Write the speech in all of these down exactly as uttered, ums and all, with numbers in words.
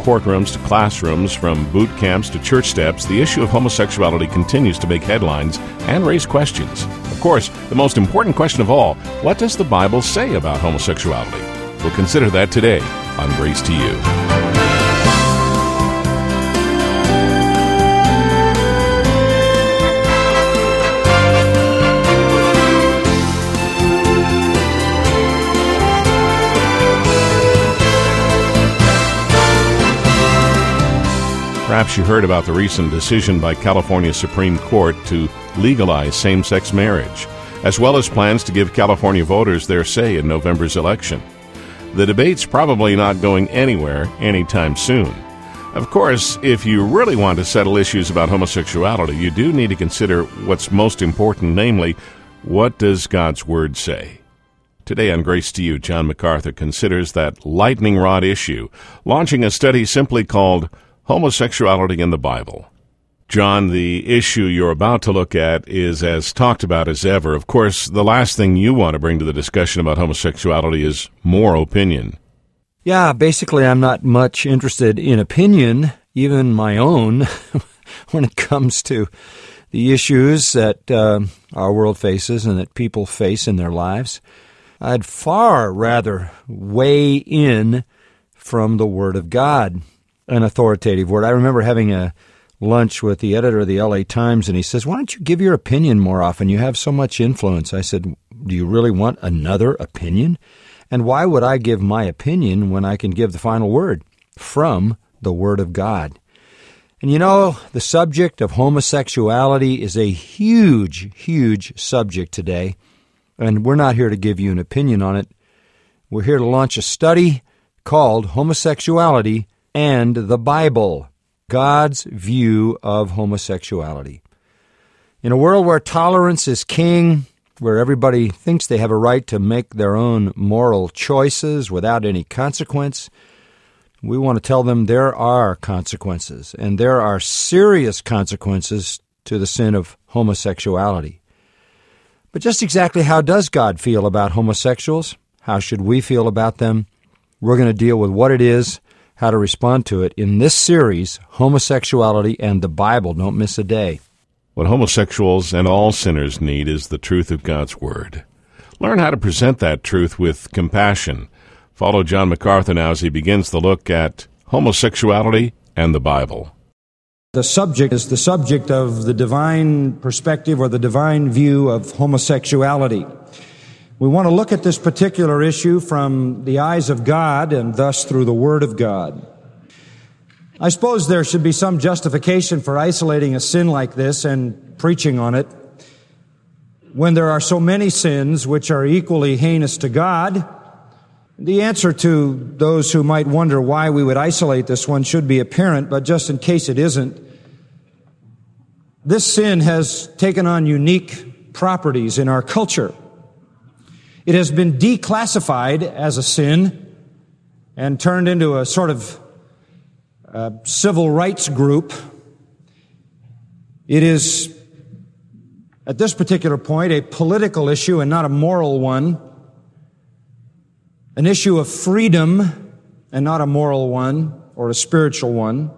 courtrooms to classrooms, from boot camps to church steps, the issue of homosexuality continues to make headlines and raise questions. Of course, the most important question of all, what does the Bible say about homosexuality? We'll consider that today on Grace to You. Perhaps you heard about the recent decision by California Supreme Court to legalize same-sex marriage, as well as plans to give California voters their say in November's election. The debate's probably not going anywhere anytime soon. Of course, if you really want to settle issues about homosexuality, you do need to consider what's most important, namely, what does God's Word say? Today on Grace to You, John MacArthur considers that lightning rod issue, launching a study simply called Homosexuality in the Bible. John, the issue you're about to look at is as talked about as ever. Of course, the last thing you want to bring to the discussion about homosexuality is more opinion. Yeah, basically I'm not much interested in opinion, even my own, when it comes to the issues that uh, our world faces and that people face in their lives. I'd far rather weigh in from the Word of God, an authoritative word. I remember having a lunch with the editor of the L A Times, and he says, why don't you give your opinion more often? You have so much influence. I said, do you really want another opinion? And why would I give my opinion when I can give the final word from the Word of God? And you know, the subject of homosexuality is a huge, huge subject today, and we're not here to give you an opinion on it. We're here to launch a study called Homosexuality and the Bible, God's view of homosexuality. In a world where tolerance is king, where everybody thinks they have a right to make their own moral choices without any consequence, we want to tell them there are consequences, and there are serious consequences to the sin of homosexuality. But just exactly how does God feel about homosexuals? How should we feel about them? We're going to deal with what it is, how to respond to it in this series, Homosexuality and the Bible. Don't miss a day. What homosexuals and all sinners need is the truth of God's Word. Learn how to present that truth with compassion. Follow John MacArthur now as he begins the look at homosexuality and the Bible. The subject is the subject of the divine perspective or the divine view of homosexuality. We want to look at this particular issue from the eyes of God and thus through the Word of God. I suppose there should be some justification for isolating a sin like this and preaching on it when there are so many sins which are equally heinous to God. The answer to those who might wonder why we would isolate this one should be apparent, but just in case it isn't, this sin has taken on unique properties in our culture. It has been declassified as a sin and turned into a sort of uh, civil rights group. It is, at this particular point, a political issue and not a moral one, an issue of freedom and not a moral one or a spiritual one.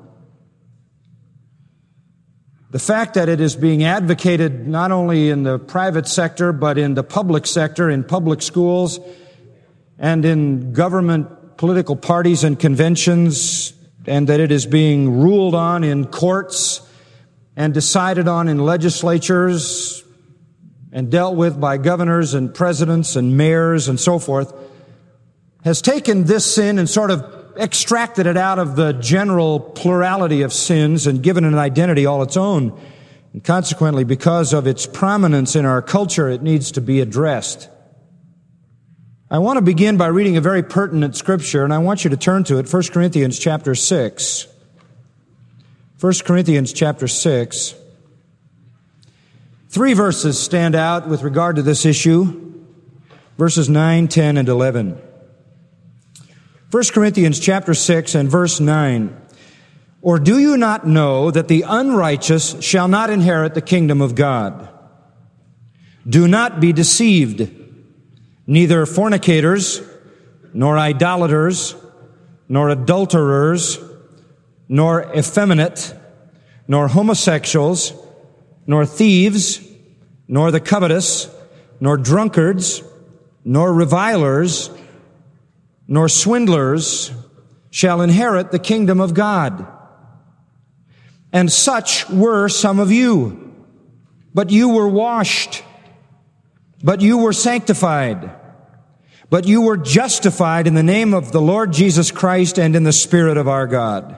The fact that it is being advocated not only in the private sector, but in the public sector, in public schools, and in government political parties and conventions, and that it is being ruled on in courts and decided on in legislatures and dealt with by governors and presidents and mayors and so forth, has taken this sin and sort of extracted it out of the general plurality of sins and given it an identity all its own. And consequently, because of its prominence in our culture, it needs to be addressed. I want to begin by reading a very pertinent scripture, and I want you to turn to it, First Corinthians chapter six. First Corinthians chapter six. Three verses stand out with regard to this issue, verses nine, ten, and eleven. First Corinthians chapter six and verse nine. Or do you not know that the unrighteous shall not inherit the kingdom of God? Do not be deceived. Neither fornicators, nor idolaters, nor adulterers, nor effeminate, nor homosexuals, nor thieves, nor the covetous, nor drunkards, nor revilers, nor swindlers shall inherit the kingdom of God. And such were some of you. But you were washed, but you were sanctified, but you were justified in the name of the Lord Jesus Christ and in the Spirit of our God.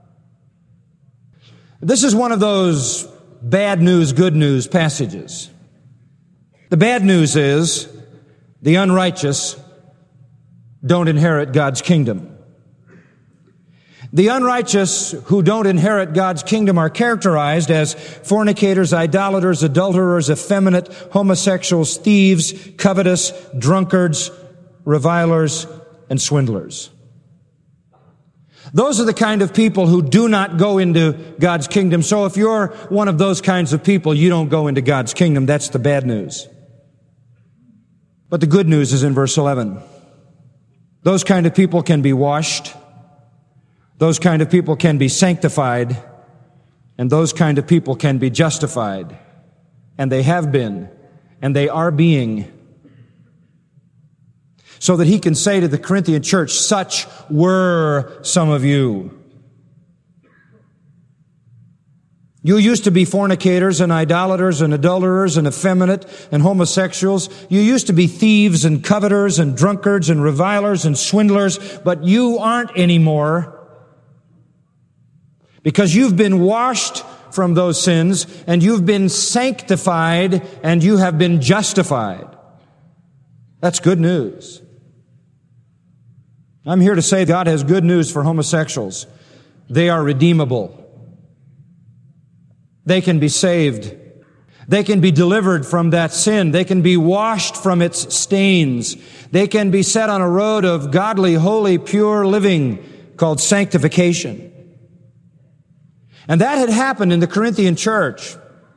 This is one of those bad news, good news passages. The bad news is the unrighteous don't inherit God's kingdom. The unrighteous who don't inherit God's kingdom are characterized as fornicators, idolaters, adulterers, effeminate, homosexuals, thieves, covetous, drunkards, revilers, and swindlers. Those are the kind of people who do not go into God's kingdom. So if you're one of those kinds of people, you don't go into God's kingdom. That's the bad news. But the good news is in verse eleven. Those kind of people can be washed. Those kind of people can be sanctified, and those kind of people can be justified. And they have been, and they are being. So that he can say to the Corinthian church, such were some of you. You used to be fornicators and idolaters and adulterers and effeminate and homosexuals. You used to be thieves and coveters and drunkards and revilers and swindlers, but you aren't anymore. Because you've been washed from those sins, and you've been sanctified, and you have been justified. That's good news. I'm here to say God has good news for homosexuals. They are redeemable. They can be saved. They can be delivered from that sin. They can be washed from its stains. They can be set on a road of godly, holy, pure living called sanctification. And that had happened in the Corinthian church.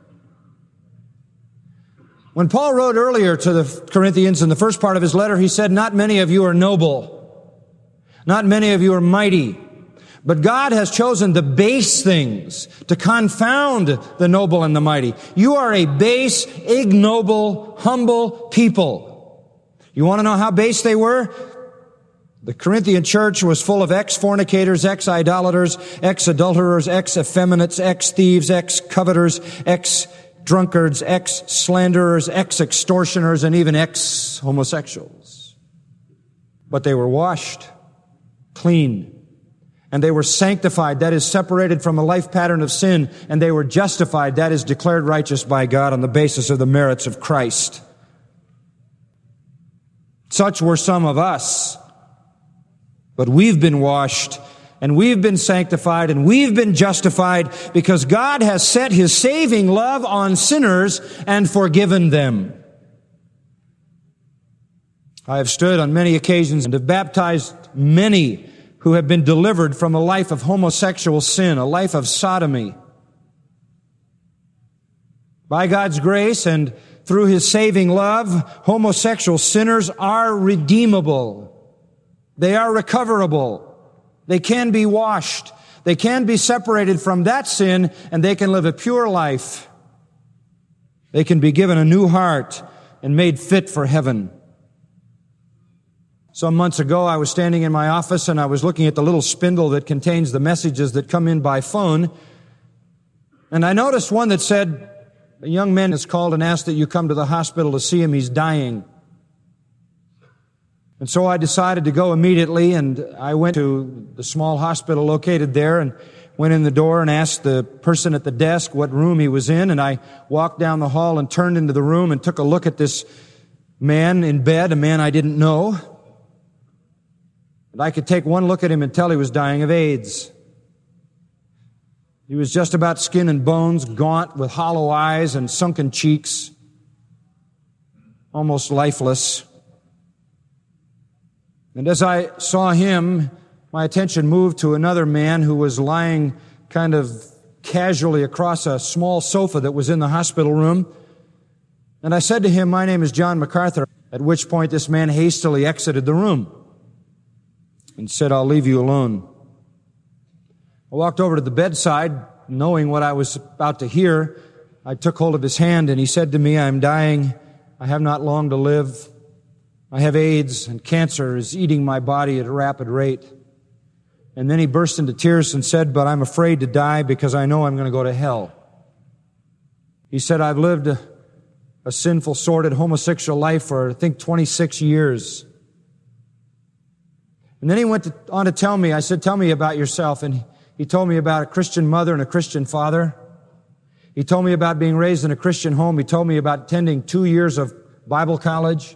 When Paul wrote earlier to the Corinthians in the first part of his letter, he said, not many of you are noble. Not many of you are mighty. But God has chosen the base things to confound the noble and the mighty. You are a base, ignoble, humble people. You want to know how base they were? The Corinthian church was full of ex-fornicators, ex-idolaters, ex-adulterers, ex-effeminates, ex-thieves, ex-coveters, ex-drunkards, ex-slanderers, ex-extortioners, and even ex-homosexuals. But they were washed clean, and they were sanctified, that is separated from a life pattern of sin, and they were justified, that is declared righteous by God on the basis of the merits of Christ. Such were some of us. But we've been washed, and we've been sanctified, and we've been justified because God has set His saving love on sinners and forgiven them. I have stood on many occasions and have baptized many who have been delivered from a life of homosexual sin, a life of sodomy. By God's grace and through His saving love, homosexual sinners are redeemable. They are recoverable. They can be washed. They can be separated from that sin, and they can live a pure life. They can be given a new heart and made fit for heaven. Some months ago, I was standing in my office, and I was looking at the little spindle that contains the messages that come in by phone. And I noticed one that said, a young man has called and asked that you come to the hospital to see him. He's dying. And so I decided to go immediately, and I went to the small hospital located there and went in the door and asked the person at the desk what room he was in. And I walked down the hall and turned into the room and took a look at this man in bed, a man I didn't know. And I could take one look at him and tell he was dying of AIDS. He was just about skin and bones, gaunt, with hollow eyes and sunken cheeks, almost lifeless. And as I saw him, my attention moved to another man who was lying kind of casually across a small sofa that was in the hospital room. And I said to him, "My name is John MacArthur," at which point this man hastily exited the room and said, "I'll leave you alone." I walked over to the bedside, knowing what I was about to hear. I took hold of his hand, and he said to me, "I'm dying. I have not long to live. I have AIDS, and cancer is eating my body at a rapid rate." And then he burst into tears and said, "But I'm afraid to die because I know I'm going to go to hell." He said, "I've lived a, a sinful, sordid, homosexual life for, I think, twenty-six years. And then he went to, on to tell me, I said, "Tell me about yourself." And he, he told me about a Christian mother and a Christian father. He told me about being raised in a Christian home. He told me about attending two years of Bible college.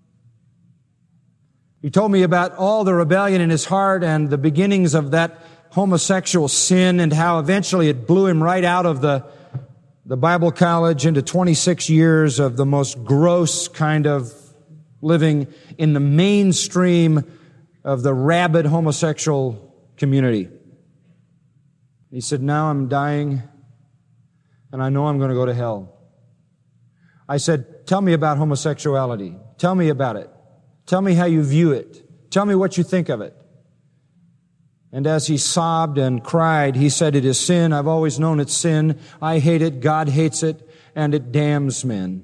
He told me about all the rebellion in his heart and the beginnings of that homosexual sin and how eventually it blew him right out of the, the Bible college into twenty-six years of the most gross kind of living in the mainstream of the rabid homosexual community. He said, "Now I'm dying, and I know I'm going to go to hell." I said, "Tell me about homosexuality. Tell me about it. Tell me how you view it. Tell me what you think of it." And as he sobbed and cried, he said, "It is sin. I've always known it's sin. I hate it. God hates it, and it damns men."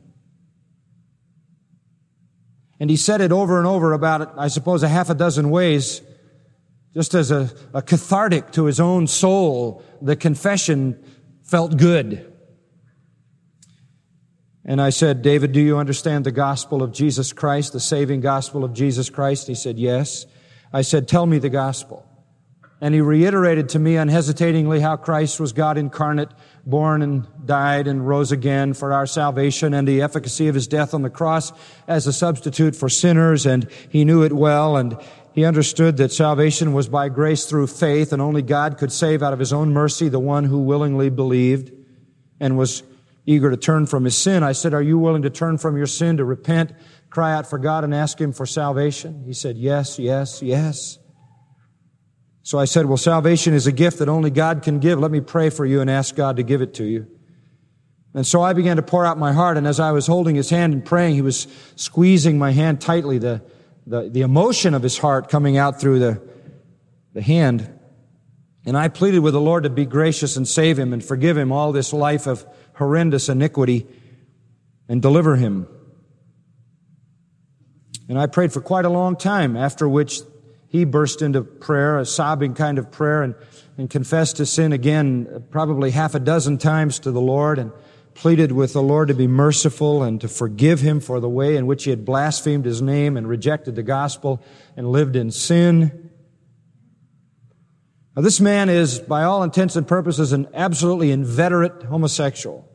And he said it over and over about, I suppose, a half a dozen ways, just as a, a cathartic to his own soul. The confession felt good. And I said, "David, do you understand the gospel of Jesus Christ, the saving gospel of Jesus Christ?" He said, "Yes." I said, "Tell me the gospel." And he reiterated to me unhesitatingly how Christ was God incarnate, born and died and rose again for our salvation, and the efficacy of his death on the cross as a substitute for sinners. And he knew it well, and he understood that salvation was by grace through faith, and only God could save out of his own mercy the one who willingly believed and was eager to turn from his sin. I said, "Are you willing to turn from your sin, to repent, cry out for God, and ask him for salvation?" He said, "Yes, yes, yes." So I said, "Well, salvation is a gift that only God can give. Let me pray for you and ask God to give it to you." And so I began to pour out my heart, and as I was holding his hand and praying, he was squeezing my hand tightly, the, the, the emotion of his heart coming out through the, the hand. And I pleaded with the Lord to be gracious and save him and forgive him all this life of horrendous iniquity and deliver him. And I prayed for quite a long time, after which he burst into prayer, a sobbing kind of prayer, and, and confessed his sin again probably half a dozen times to the Lord, and pleaded with the Lord to be merciful and to forgive him for the way in which he had blasphemed his name and rejected the gospel and lived in sin. Now, this man is, by all intents and purposes, an absolutely inveterate homosexual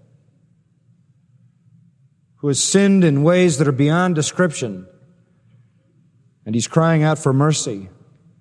who has sinned in ways that are beyond description. And he's crying out for mercy.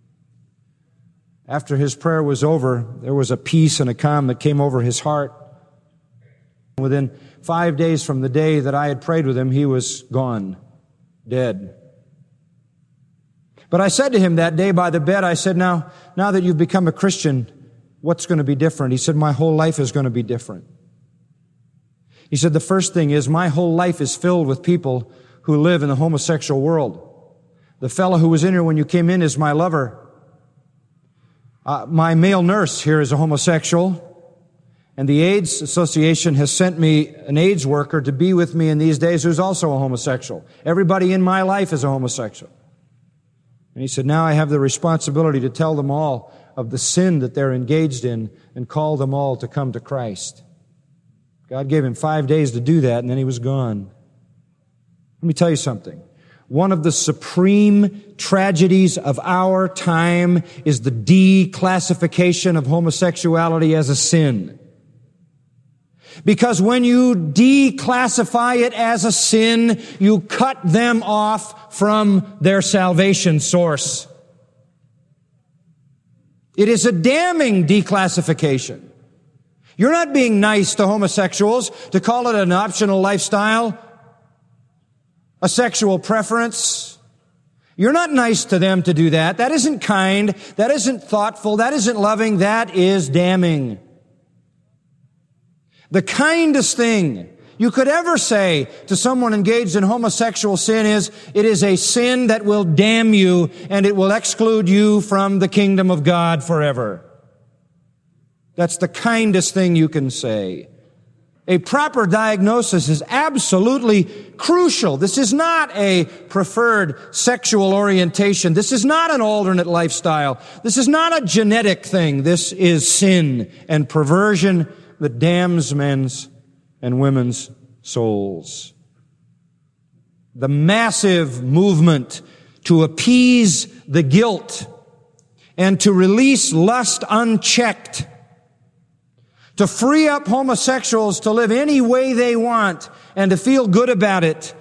After his prayer was over, there was a peace and a calm that came over his heart. Within five days from the day that I had prayed with him, he was gone, dead. But I said to him that day by the bed, I said, now, now that you've become a Christian, what's going to be different? He said, my whole life is going to be different. He said, the first thing is my whole life is filled with people who live in the homosexual world. The fellow who was in here when you came in is my lover. Uh, my male nurse here is a homosexual. And the AIDS Association has sent me an AIDS worker to be with me in these days who's also a homosexual. Everybody in my life is a homosexual. And he said, now I have the responsibility to tell them all of the sin that they're engaged in and call them all to come to Christ. God gave him five days to do that, and then he was gone. Let me tell you something. One of the supreme tragedies of our time is the declassification of homosexuality as a sin. Because when you declassify it as a sin, you cut them off from their salvation source. It is a damning declassification. You're not being nice to homosexuals to call it an optional lifestyle, a sexual preference. You're not nice to them to do that. That isn't kind. That isn't thoughtful. That isn't loving. That is damning. The kindest thing you could ever say to someone engaged in homosexual sin is, it is a sin that will damn you and it will exclude you from the kingdom of God forever. That's the kindest thing you can say. A proper diagnosis is absolutely crucial. This is not a preferred sexual orientation. This is not an alternate lifestyle. This is not a genetic thing. This is sin and perversion that damns men's and women's souls. The massive movement to appease the guilt and to release lust unchecked, to free up homosexuals to live any way they want and to feel good about it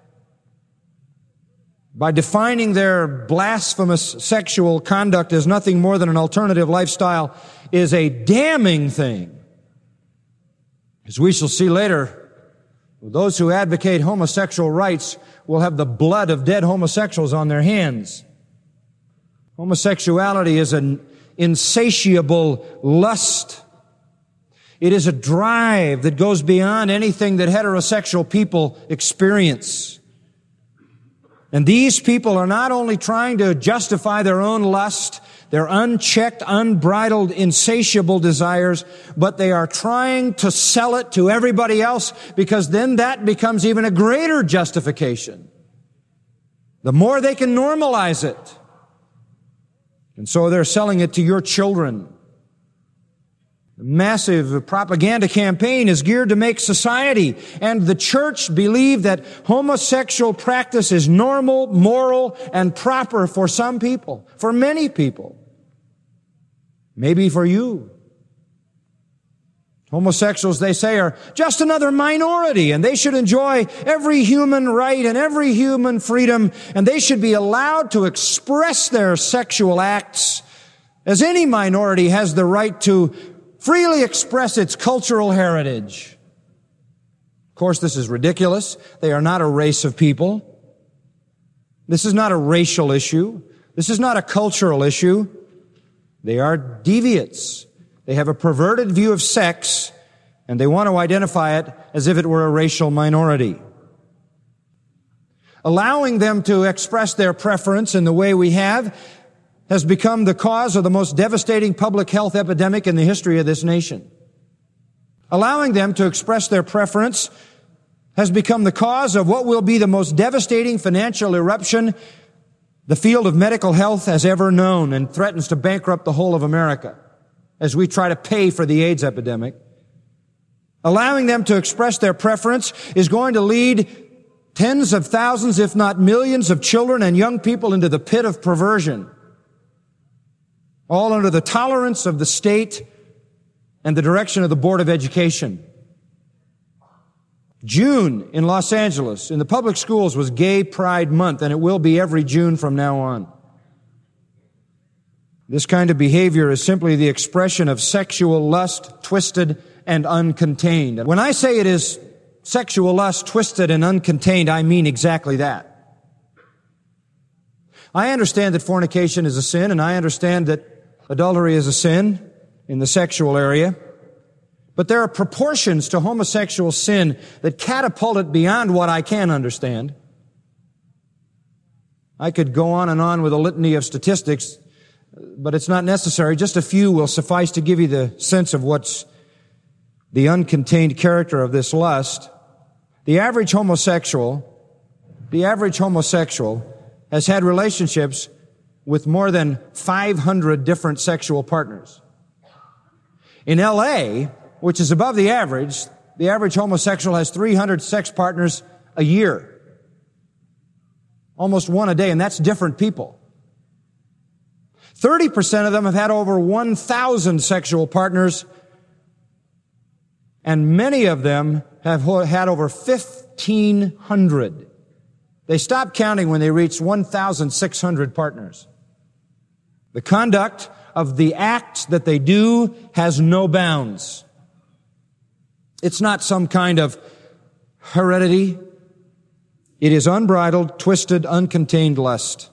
by defining their blasphemous sexual conduct as nothing more than an alternative lifestyle is a damning thing. As we shall see later, those who advocate homosexual rights will have the blood of dead homosexuals on their hands. Homosexuality is an insatiable lust. It is a drive that goes beyond anything that heterosexual people experience. And these people are not only trying to justify their own lust, their unchecked, unbridled, insatiable desires, but they are trying to sell it to everybody else, because then that becomes even a greater justification. The more they can normalize it. And so they're selling it to your children. The massive propaganda campaign is geared to make society and the church believe that homosexual practice is normal, moral, and proper for some people, for many people. Maybe for you. Homosexuals, they say, are just another minority, and they should enjoy every human right and every human freedom, and they should be allowed to express their sexual acts as any minority has the right to freely express its cultural heritage. Of course, this is ridiculous. They are not a race of people. This is not a racial issue. This is not a cultural issue. They are deviates. They have a perverted view of sex, and they want to identify it as if it were a racial minority. Allowing them to express their preference in the way we have has become the cause of the most devastating public health epidemic in the history of this nation. Allowing them to express their preference has become the cause of what will be the most devastating financial eruption the field of medical health has ever known, and threatens to bankrupt the whole of America as we try to pay for the AIDS epidemic. Allowing them to express their preference is going to lead tens of thousands, if not millions, of children and young people into the pit of perversion, all under the tolerance of the state and the direction of the Board of Education. June in Los Angeles, in the public schools, was Gay Pride Month, and it will be every June from now on. This kind of behavior is simply the expression of sexual lust, twisted and uncontained. When I say it is sexual lust, twisted and uncontained, I mean exactly that. I understand that fornication is a sin, and I understand that adultery is a sin in the sexual area. But there are proportions to homosexual sin that catapult it beyond what I can understand. I could go on and on with a litany of statistics, but it's not necessary. Just a few will suffice to give you the sense of what's the uncontained character of this lust. The average homosexual, the average homosexual has had relationships with more than five hundred different sexual partners. In L A, which is above the average, the average homosexual has three hundred sex partners a year. Almost one a day, and that's different people. thirty percent of them have had over one thousand sexual partners, and many of them have had over fifteen hundred. They stopped counting when they reached one thousand six hundred partners. The conduct of the acts that they do has no bounds. It's not some kind of heredity. It is unbridled, twisted, uncontained lust.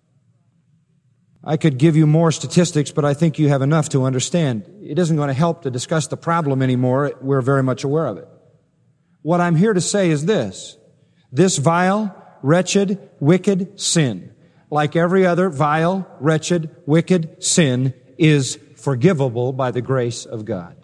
I could give you more statistics, but I think you have enough to understand. It isn't going to help to discuss the problem anymore. We're very much aware of it. What I'm here to say is this. This vile, wretched, wicked sin, like every other vile, wretched, wicked sin, is forgivable by the grace of God.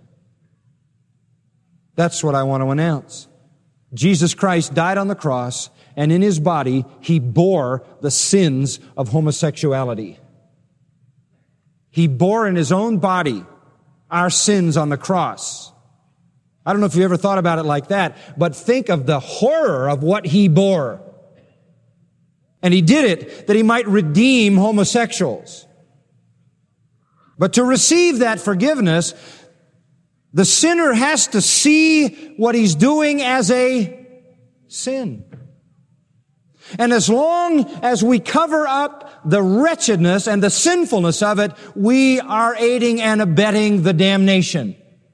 That's what I want to announce. Jesus Christ died on the cross, and in His body, He bore the sins of homosexuality. He bore in His own body our sins on the cross. I don't know if you ever thought about it like that, but think of the horror of what He bore. And He did it that He might redeem homosexuals. But to receive that forgiveness, the sinner has to see what he's doing as a sin. And as long as we cover up the wretchedness and the sinfulness of it, we are aiding and abetting the damnation.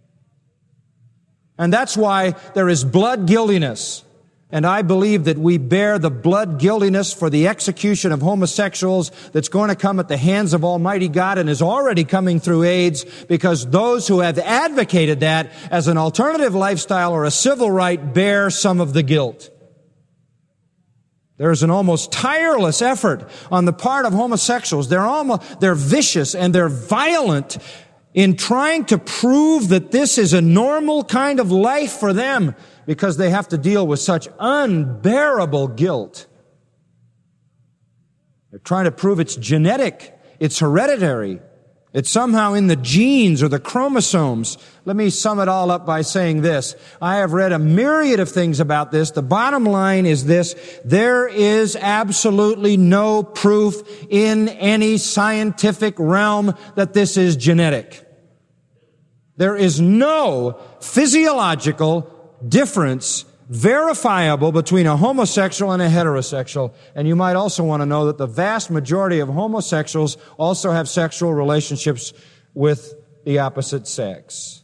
And that's why there is blood guiltiness. And I believe that we bear the blood guiltiness for the execution of homosexuals that's going to come at the hands of Almighty God and is already coming through AIDS, because those who have advocated that as an alternative lifestyle or a civil right bear some of the guilt. There's an almost tireless effort on the part of homosexuals. They're almost, they're vicious and they're violent in trying to prove that this is a normal kind of life for them, because they have to deal with such unbearable guilt. They're trying to prove it's genetic, it's hereditary, it's somehow in the genes or the chromosomes. Let me sum it all up by saying this. I have read a myriad of things about this. The bottom line is this: there is absolutely no proof in any scientific realm that this is genetic. There is no physiological difference verifiable between a homosexual and a heterosexual. And you might also want to know that the vast majority of homosexuals also have sexual relationships with the opposite sex.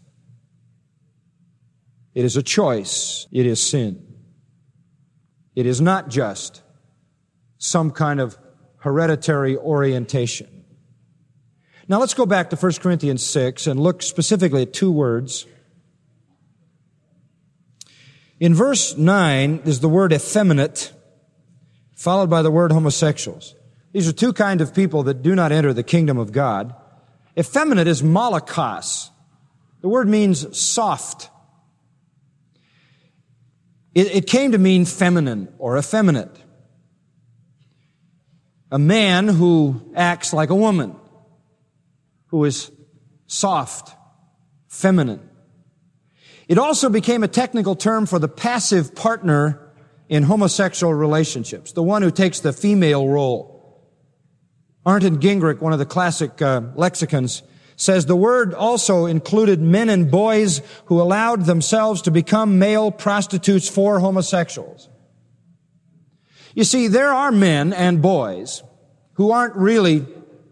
It is a choice. It is sin. It is not just some kind of hereditary orientation. Now let's go back to First Corinthians six and look specifically at two words. In verse nine is the word effeminate, followed by the word homosexuals. These are two kinds of people that do not enter the kingdom of God. Effeminate is malakos. The word means soft. It, it came to mean feminine or effeminate. A man who acts like a woman, who is soft, feminine. It also became a technical term for the passive partner in homosexual relationships, the one who takes the female role. Arndt Gingrich, one of the classic uh, lexicons, says the word also included men and boys who allowed themselves to become male prostitutes for homosexuals. You see, there are men and boys who aren't really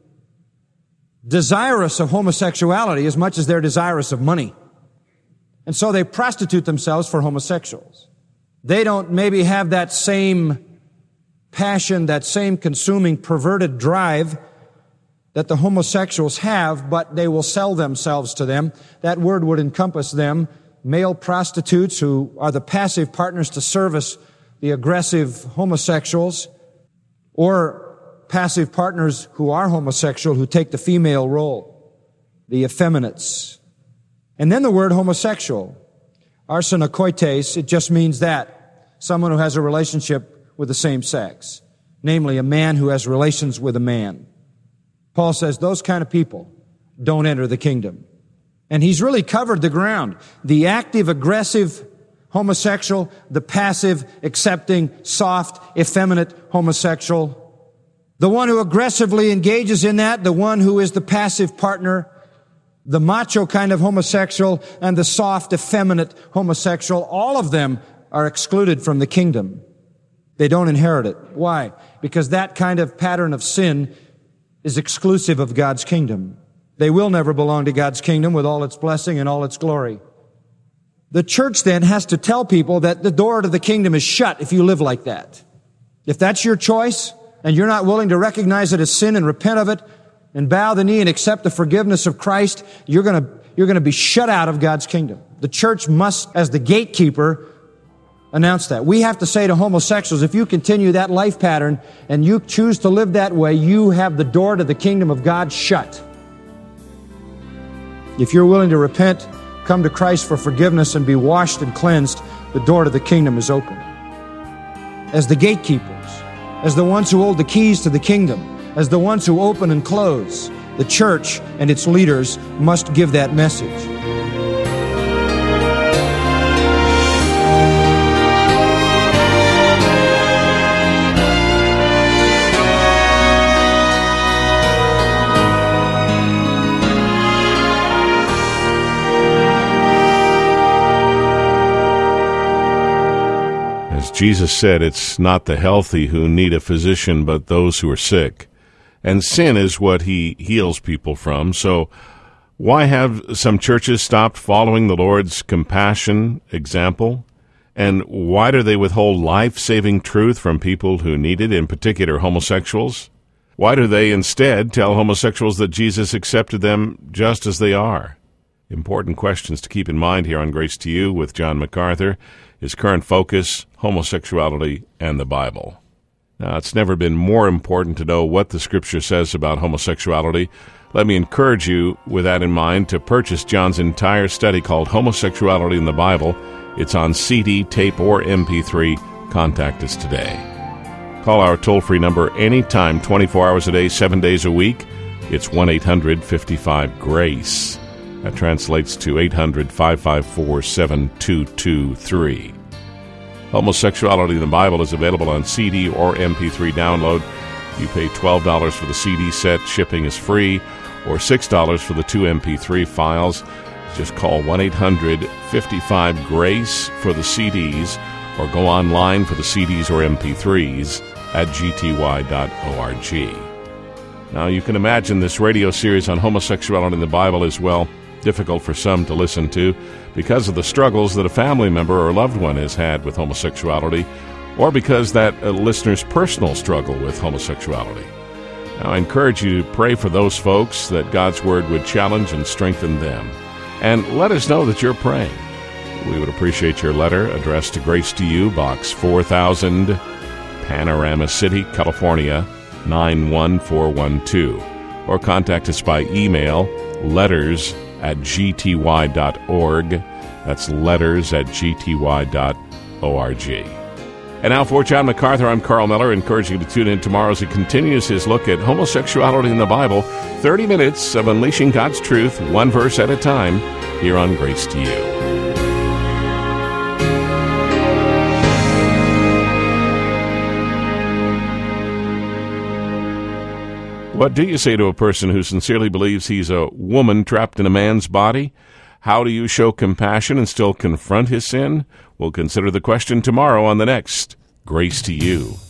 desirous of homosexuality as much as they're desirous of money. And so they prostitute themselves for homosexuals. They don't maybe have that same passion, that same consuming, perverted drive that the homosexuals have, but they will sell themselves to them. That word would encompass them, male prostitutes who are the passive partners to service the aggressive homosexuals, or passive partners who are homosexual who take the female role, the effeminates. And then the word homosexual, arsenokoites, it just means that, someone who has a relationship with the same sex, namely a man who has relations with a man. Paul says those kind of people don't enter the kingdom. And he's really covered the ground. The active, aggressive homosexual, the passive, accepting, soft, effeminate homosexual, the one who aggressively engages in that, the one who is the passive partner, the macho kind of homosexual, and the soft, effeminate homosexual, all of them are excluded from the kingdom. They don't inherit it. Why? Because that kind of pattern of sin is exclusive of God's kingdom. They will never belong to God's kingdom with all its blessing and all its glory. The church then has to tell people that the door to the kingdom is shut if you live like that. If that's your choice, and you're not willing to recognize it as sin and repent of it, and bow the knee and accept the forgiveness of Christ, you're going to you're going to be shut out of God's kingdom. The church must, as the gatekeeper, announce that. We have to say to homosexuals, if you continue that life pattern and you choose to live that way, you have the door to the kingdom of God shut. If you're willing to repent, come to Christ for forgiveness, and be washed and cleansed, the door to the kingdom is open. As the gatekeepers, as the ones who hold the keys to the kingdom, as the ones who open and close, the church and its leaders must give that message. Jesus said it's not the healthy who need a physician, but those who are sick. And sin is what he heals people from. So why have some churches stopped following the Lord's compassion example? And why do they withhold life-saving truth from people who need it, in particular homosexuals? Why do they instead tell homosexuals that Jesus accepted them just as they are? Important questions to keep in mind here on Grace to You with John MacArthur. His current focus, homosexuality and the Bible. Now, it's never been more important to know what the Scripture says about homosexuality. Let me encourage you, with that in mind, to purchase John's entire study called Homosexuality in the Bible. It's on C D, tape, or M P three. Contact us today. Call our toll-free number anytime, twenty-four hours a day, seven days a week. It's one eight hundred fifty-five GRACE. That translates to eight hundred five five four seven two two three. Homosexuality in the Bible is available on C D or M P three download. You pay twelve dollars for the C D set, shipping is free, or six dollars for the two M P three files. Just call one eight hundred fifty-five GRACE for the C Ds, or go online for the C Ds or M P threes at g t y dot org. Now, you can imagine this radio series on homosexuality in the Bible is, well, difficult for some to listen to because of the struggles that a family member or loved one has had with homosexuality, or because that uh, listener's personal struggle with homosexuality. Now, I encourage you to pray for those folks, that God's Word would challenge and strengthen them. And let us know that you're praying. We would appreciate your letter addressed to Grace to You, Box four thousand, Panorama City, California, nine one four one two. Or contact us by email, letters at g t y dot org. That's letters at g t y dot org. And now for John MacArthur, I'm Carl Miller, encouraging you to tune in tomorrow as he continues his look at homosexuality in the Bible. thirty minutes of unleashing God's truth, one verse at a time, here on Grace to You. What do you say to a person who sincerely believes he's a woman trapped in a man's body? How do you show compassion and still confront his sin? We'll consider the question tomorrow on the next Grace to You.